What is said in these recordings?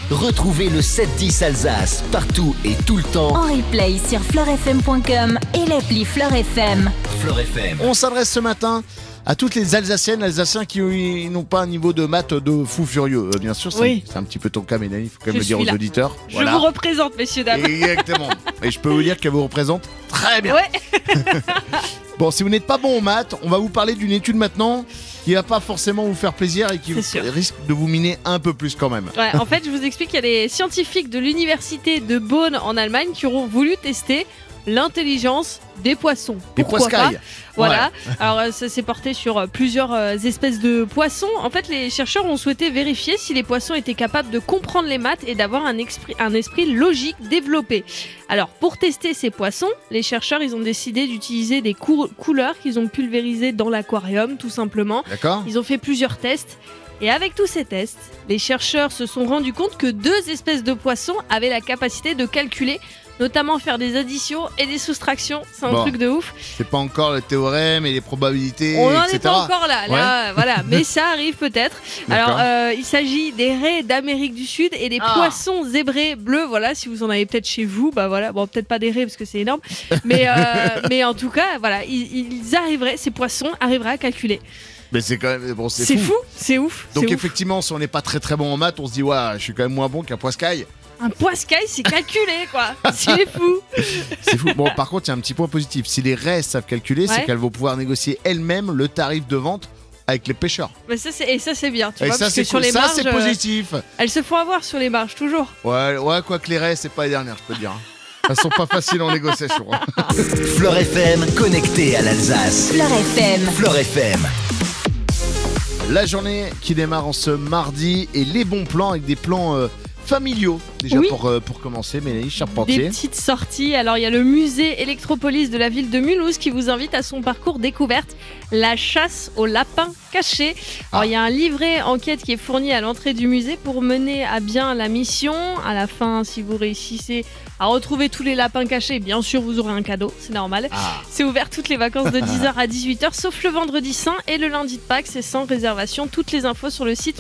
Retrouvez le 7-10 Alsace partout et tout le temps. En replay sur fleurfm.com et l'appli Fleur FM. Fleur FM. On s'adresse ce matin à toutes les Alsaciennes, Alsaciens qui n'ont pas un niveau de maths de fou furieux. Bien sûr, c'est un petit peu ton cas, Mélanie, il faut quand même le dire aux auditeurs. Je vous représente, messieurs, dames. Exactement. Et je peux vous dire qu'elle vous représente très bien. Ouais. Bon, si vous n'êtes pas bon en maths, on va vous parler d'une étude maintenant qui va pas forcément vous faire plaisir et qui risque de vous miner un peu plus quand même. Ouais, en fait, je vous explique qu'il y a des scientifiques de l'université de Bonn en Allemagne qui auront voulu tester l'intelligence des poissons. Des poiscailles. Voilà. Ouais. Alors, ça s'est porté sur plusieurs espèces de poissons. En fait, les chercheurs ont souhaité vérifier si les poissons étaient capables de comprendre les maths et d'avoir un esprit logique développé. Alors, pour tester ces poissons, les chercheurs, ils ont décidé d'utiliser des couleurs qu'ils ont pulvérisées dans l'aquarium, tout simplement. D'accord. Ils ont fait plusieurs tests. Et avec tous ces tests, les chercheurs se sont rendus compte que 2 espèces de poissons avaient la capacité de calculer, notamment faire des additions et des soustractions. C'est un truc de ouf. C'est pas encore le théorème et les probabilités, on n'en etc. est pas encore là, voilà. Mais ça arrive peut-être. Alors, il s'agit des raies d'Amérique du Sud et des poissons zébrés bleus. Voilà, si vous en avez peut-être chez vous, bah voilà. Bon, peut-être pas des raies parce que c'est énorme, mais en tout cas, voilà, ces poissons arriveraient à calculer. Mais c'est quand même c'est fou, c'est ouf. Donc c'est effectivement, si on n'est pas très très bon en maths, on se dit je suis quand même moins bon qu'un poiscaille. Un poiscaille, c'est calculé, quoi. C'est fou. C'est fou. Bon, par contre, il y a un petit point positif. Si les raies savent calculer, c'est qu'elles vont pouvoir négocier elles-mêmes le tarif de vente avec les pêcheurs. Mais ça, c'est bien. Tu et vois, ça, c'est sur les marges, c'est positif. Elles se font avoir sur les marges, toujours. Ouais, quoi que les raies, c'est pas les dernières, je peux te dire. Elles sont pas faciles en négociation. Fleur FM, connecté à l'Alsace. Fleur FM. Fleur FM. La journée qui démarre en ce mardi et les bons plans avec des plans familiaux. Déjà pour commencer, Mélanie Charpentier. Des petites sorties. Alors, il y a le musée Electropolis de la ville de Mulhouse qui vous invite à son parcours découverte, la chasse aux lapins cachés. Alors, il y a un livret enquête qui est fourni à l'entrée du musée pour mener à bien la mission. À la fin, si vous réussissez à retrouver tous les lapins cachés, bien sûr, vous aurez un cadeau, c'est normal. C'est ouvert toutes les vacances de 10h à 18h, sauf le vendredi saint et le lundi de Pâques, c'est sans réservation. Toutes les infos sur le site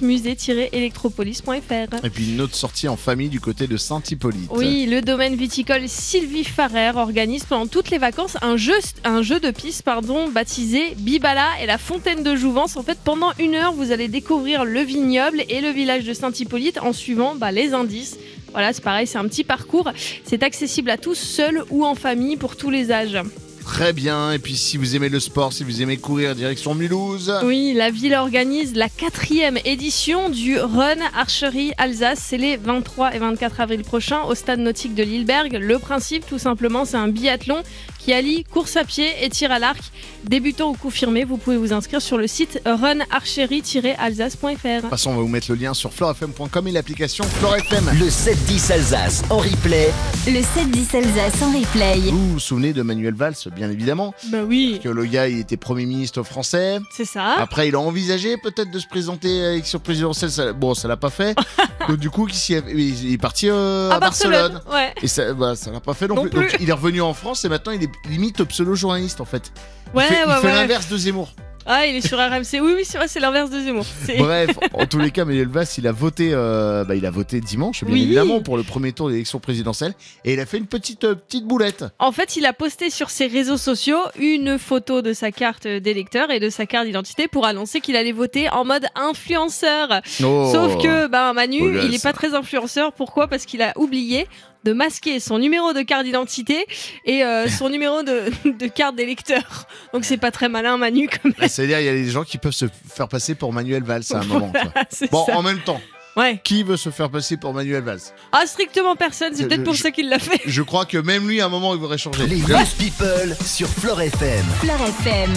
musée-electropolis.fr. Et puis une autre sortie en famille du côté de Saint-Hippolyte. Oui, le domaine viticole Sylvie Farrer organise pendant toutes les vacances un jeu de piste baptisé Bibala et la fontaine de Jouvence. En fait, pendant 1 heure, vous allez découvrir le vignoble et le village de Saint-Hippolyte en suivant les indices. Voilà, c'est pareil, c'est un petit parcours. C'est accessible à tous, seuls ou en famille, pour tous les âges. Très bien, et puis si vous aimez le sport, si vous aimez courir, direction Mulhouse. Oui, la ville organise la 4e édition du Run Archery Alsace. C'est les 23 et 24 avril prochains au stade nautique de Lilleberg. Le principe, tout simplement, c'est un biathlon qui allie course à pied et tir à l'arc. Débutant ou confirmé, vous pouvez vous inscrire sur le site runarchery-alsace.fr. De toute façon, on va vous mettre le lien sur fleurfm.com et l'application Fleur FM. Le 7-10 Alsace en replay. Le 7-10 Alsace en replay. Vous vous souvenez de Manuel Valls, bien évidemment. Bah oui. Parce que le gars, il était Premier ministre français. C'est ça. Après, il a envisagé peut-être de se présenter à l'élection présidentielle. Ça l'a pas fait. Donc du coup, il est parti à Barcelone. Ouais. Et ça l'a pas fait non plus. Donc il est revenu en France et maintenant il est limite pseudo-journaliste en fait. Il fait l'inverse de Zemmour. Ah, il est sur RMC. Oui, c'est vrai, c'est l'inverse de Zemmour. Bref, en tous les cas, Manuel Valls, il a voté dimanche, bien évidemment, pour le premier tour de l'élection présidentielle. Et il a fait une petite boulette. En fait, il a posté sur ses réseaux sociaux une photo de sa carte d'électeur et de sa carte d'identité pour annoncer qu'il allait voter en mode influenceur. Sauf que Manu, il n'est pas très influenceur. Pourquoi ? Parce qu'il a oublié de masquer son numéro de carte d'identité et son numéro de carte d'électeur. Donc c'est pas très malin, Manu, quand même. C'est-à-dire, il y a des gens qui peuvent se faire passer pour Manuel Valls à un moment. En même temps. Ouais. Qui veut se faire passer pour Manuel Valls ? Strictement personne, c'est peut-être pour ça qu'il l'a fait. Je crois que même lui, à un moment, il voudrait changer. Les News People sur Fleur FM. Fleur FM.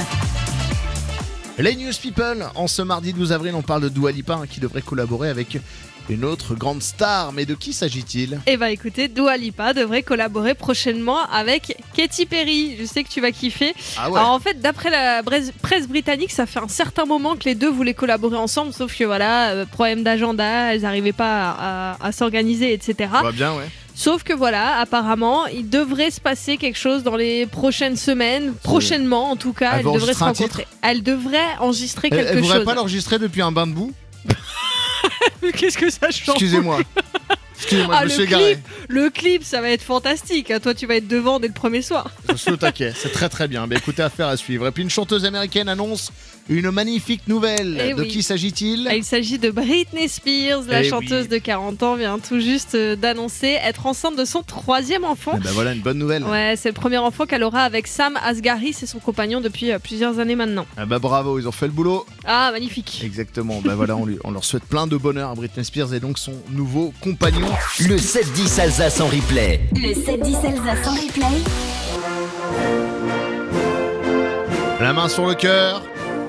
Les News People, en ce mardi 12 avril, on parle de Dua Lipa qui devrait collaborer avec une autre grande star. Mais de qui s'agit-il ? Écoutez, Dua Lipa devrait collaborer prochainement avec Katy Perry. Je sais que tu vas kiffer. Ah ouais. Alors en fait, d'après la presse britannique, ça fait un certain moment que les deux voulaient collaborer ensemble, sauf que problème d'agenda, elles n'arrivaient pas à s'organiser, etc. Ça va bien, ouais. Sauf que apparemment, il devrait se passer quelque chose dans les prochaines semaines, prochainement en tout cas. Elle devrait se rencontrer. Titre. Elle devrait enregistrer quelque chose. Elle ne voudrait pas l'enregistrer depuis un bain de boue ? Qu'est-ce que ça change ? Excusez-moi. Excusez-moi, je me suis égaré. Le clip, ça va être fantastique. Toi, tu vas être devant dès le premier soir. Je suis au taquet, c'est très très bien. Écoutez, affaire à suivre. Et puis une chanteuse américaine annonce une magnifique nouvelle. De qui s'agit-il ? Il s'agit de Britney Spears. La chanteuse de 40 ans vient tout juste d'annoncer être enceinte de son 3e enfant. Et voilà une bonne nouvelle. Ouais, c'est le premier enfant qu'elle aura avec Sam Asghari, c'est son compagnon depuis plusieurs années maintenant. Bravo, ils ont fait le boulot. Ah, magnifique. Exactement, voilà, on leur souhaite plein de bonheur à Britney Spears et donc son nouveau compagnon. Le 7-10 Alsace en replay. Le 7-10 Alsace en replay. La main sur le cœur.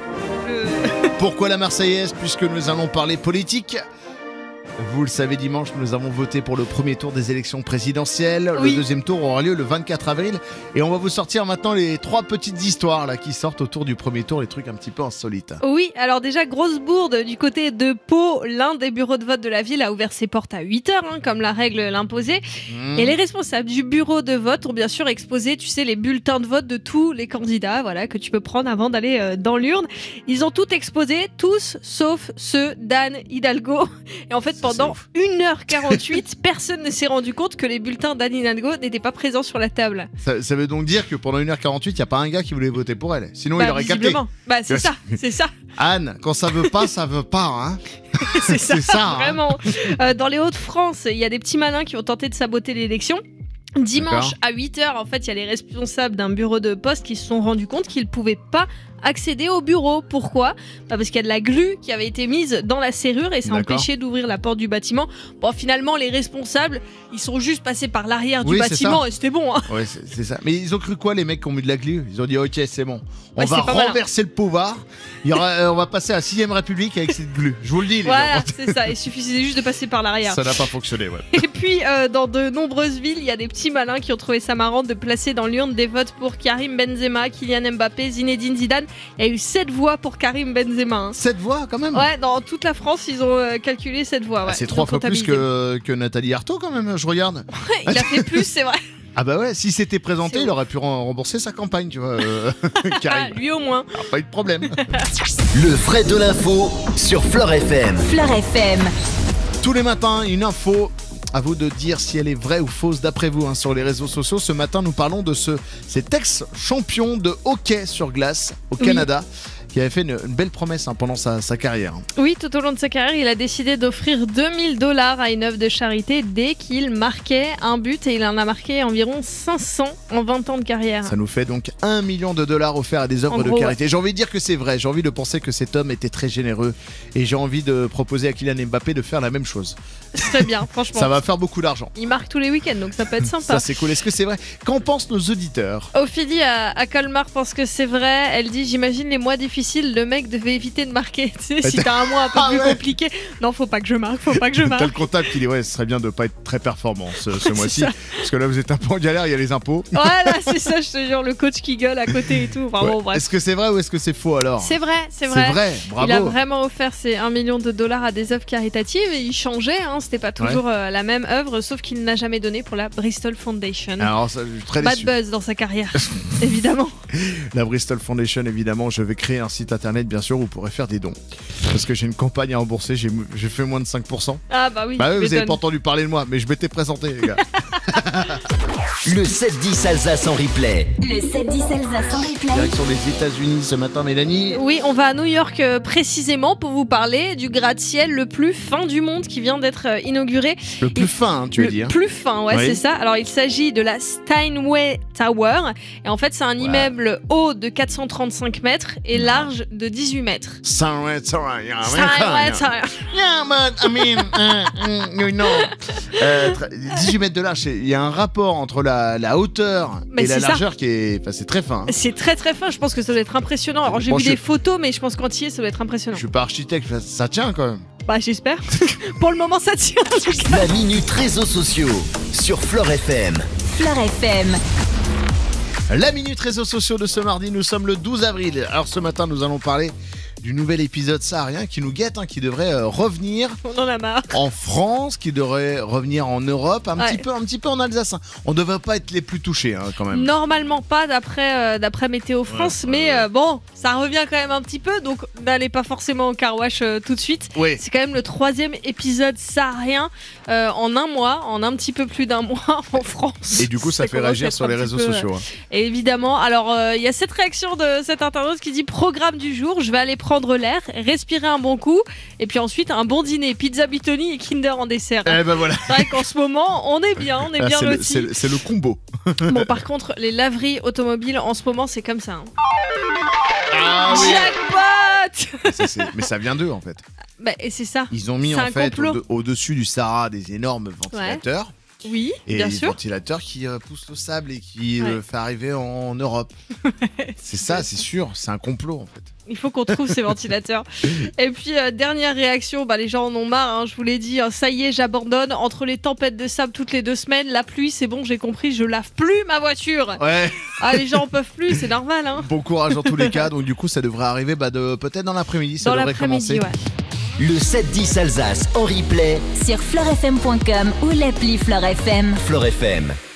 Pourquoi la Marseillaise ? Puisque nous allons parler politique. Vous le savez, dimanche, nous avons voté pour le premier tour des élections présidentielles. Oui. Le deuxième tour aura lieu le 24 avril. Et on va vous sortir maintenant les 3 petites histoires là, qui sortent autour du premier tour, les trucs un petit peu insolites. Oui, alors déjà, grosse bourde du côté de Pau. L'un des bureaux de vote de la ville a ouvert ses portes à 8h, comme la règle l'imposait. Et les responsables du bureau de vote ont bien sûr exposé, tu sais, les bulletins de vote de tous les candidats, voilà, que tu peux prendre avant d'aller dans l'urne. Ils ont tout exposé, tous sauf ceux d'Anne Hidalgo. Et en fait, pendant 1h48, personne ne s'est rendu compte que les bulletins d'Anne Hidalgo n'étaient pas présents sur la table. Ça veut donc dire que pendant 1h48, il n'y a pas un gars qui voulait voter pour elle. Sinon, il aurait capté. C'est ça. Anne, quand ça veut pas, hein. C'est ça, hein. vraiment. Dans les Hauts-de-France, il y a des petits malins qui ont tenté de saboter l'élection. Dimanche à 8h, en fait, il y a les responsables d'un bureau de poste qui se sont rendus compte qu'ils ne pouvaient pas accéder au bureau. Pourquoi ? Parce qu'il y a de la glu qui avait été mise dans la serrure et ça empêchait d'ouvrir la porte du bâtiment. Bon, finalement, les responsables, ils sont juste passés par l'arrière du bâtiment et c'était bon. Hein. Ouais, c'est ça. Mais ils ont cru quoi, les mecs qui ont mis de la glu ? Ils ont dit, ok, c'est bon. On va renverser le pouvoir. On va passer à la 6ème République avec cette glu. Je vous le dis, les voilà, gens. c'est ça. Il suffisait juste de passer par l'arrière. Ça n'a pas fonctionné, ouais. Et puis, dans de nombreuses villes, il y a des petits malins qui ont trouvé ça marrant de placer dans l'urne des votes pour Karim Benzema, Kylian Mbappé, Zinedine Zidane. Il y a eu 7 voix pour Karim Benzema. 7 voix, quand même ? Ouais, dans toute la France, ils ont calculé 7 voix. Ouais. C'est 3 fois plus que Nathalie Arthaud, quand même, je regarde. Ouais, il a fait plus, c'est vrai. Ah bah ouais, s'il s'était présenté, il aurait pu rembourser sa campagne, tu vois. Karim. Lui au moins. Alors, pas eu de problème. Le vrai de l'info sur Fleur FM. Fleur FM. Tous les matins, une info. À vous de dire si elle est vraie ou fausse d'après vous sur les réseaux sociaux. Ce matin, nous parlons de cet ex-champion de hockey sur glace au Canada qui avait fait une belle promesse pendant sa carrière. Oui, tout au long de sa carrière, il a décidé d'offrir $2000 à une œuvre de charité dès qu'il marquait un but et il en a marqué environ 500 en 20 ans de carrière. Ça nous fait donc $1 million offerts à des œuvres de charité. J'ai envie de dire que c'est vrai, j'ai envie de penser que cet homme était très généreux et j'ai envie de proposer à Kylian Mbappé de faire la même chose. Très bien, franchement. Ça va faire beaucoup d'argent. Il marque tous les week-ends, donc ça peut être sympa. Ça c'est cool, est-ce que c'est vrai ? Qu'en pensent nos auditeurs ? Ophélie à Colmar pense que c'est vrai. Elle dit, j'imagine les mois difficiles, le mec devait éviter de marquer. Tu sais, si t'as un mois un peu plus compliqué, non, faut pas que je marque. T'as le comptable qui dit, ouais, ce serait bien de pas être très performant ce mois-ci. Parce que là, vous êtes un peu en galère, il y a les impôts. Voilà, c'est ça, je te jure, le coach qui gueule à côté et tout. Enfin, bon, bref. Est-ce que c'est vrai ou est-ce que c'est faux alors ? C'est vrai. C'est vrai, bravo. Il a vraiment offert ses $1 million à des œuvres caritatives et il changeait, c'était pas toujours la même œuvre, sauf qu'il n'a jamais donné pour la Bristol Foundation. Alors, ça, je suis très déçu. Bad buzz dans sa carrière, évidemment. La Bristol Foundation, évidemment, je vais créer un site internet, bien sûr, où vous pourrez faire des dons. Parce que j'ai une campagne à rembourser, j'ai fait moins de 5%. Ah bah oui, vous avez pas entendu parler de moi, mais je m'étais présenté, les gars. Le 7-10 Alsace en replay. Le 7-10 Alsace en replay. Direction des États-Unis ce matin, Mélanie. Oui, on va à New York précisément pour vous parler du gratte-ciel le plus fin du monde qui vient d'être inauguré. Le plus fin, tu veux dire. Le plus fin, ouais, c'est ça. Alors, il s'agit de la Steinway Tower. Et en fait, c'est un immeuble haut de 435 mètres et large de 18 mètres. Steinway Tower. Yeah, but I mean, you know. 18 mètres de large, il y a un rapport entre la hauteur et la largeur qui est... Enfin, c'est très fin. C'est très très fin, je pense que ça doit être impressionnant. Alors j'ai vu des photos, mais je pense qu'entier, ça doit être impressionnant. Je suis pas architecte, ça tient quand même. Bah j'espère. Pour le moment, ça tient. La minute réseaux sociaux sur Fleur FM. Fleur FM. La minute réseaux sociaux de ce mardi, nous sommes le 12 avril. Alors ce matin, nous allons parler du nouvel épisode saharien qui nous guette, qui devrait revenir On en a marre. en France, qui devrait revenir en Europe, un petit peu en Alsace. On ne devrait pas être les plus touchés quand même. Normalement pas d'après Météo France, mais bon, ça revient quand même un petit peu, donc n'allez pas forcément au car wash tout de suite. Oui. C'est quand même le 3e épisode saharien en un mois, en un petit peu plus d'un mois en France. Et du coup, ça fait réagir sur les réseaux sociaux. Et évidemment, alors il y a cette réaction de cet internaute qui dit programme du jour, je vais aller prendre l'air, respirer un bon coup, et puis ensuite un bon dîner, pizza Bitoni et Kinder en dessert. Eh ben voilà. C'est vrai qu'en ce moment, on est bien lotis. C'est le combo. Bon, par contre, les laveries automobiles en ce moment, c'est comme ça. Ah oui. Jackpot. Mais ça vient d'eux en fait. Bah, et c'est ça. Ils ont mis C'est en un fait complot. au-dessus du Sahara des énormes ventilateurs. Oui, Et bien les sûr. ventilateurs qui poussent le sable et qui le fait arriver en Europe. C'est ça, c'est sûr. C'est un complot en fait. Il faut qu'on trouve ces ventilateurs. Et puis, dernière réaction, les gens en ont marre, je vous l'ai dit, ça y est, j'abandonne. Entre les tempêtes de sable toutes les 2 semaines, la pluie, c'est bon, j'ai compris, je lave plus ma voiture. Ouais. Ah, les gens en peuvent plus, c'est normal. Bon courage dans tous les cas. Donc du coup, ça devrait arriver peut-être dans l'après-midi. Ça Dans devrait l'après-midi, commencer. Le 7-10 Alsace en replay. Sur fleurfm.com ou l'appli Fleur FM. Fleur FM.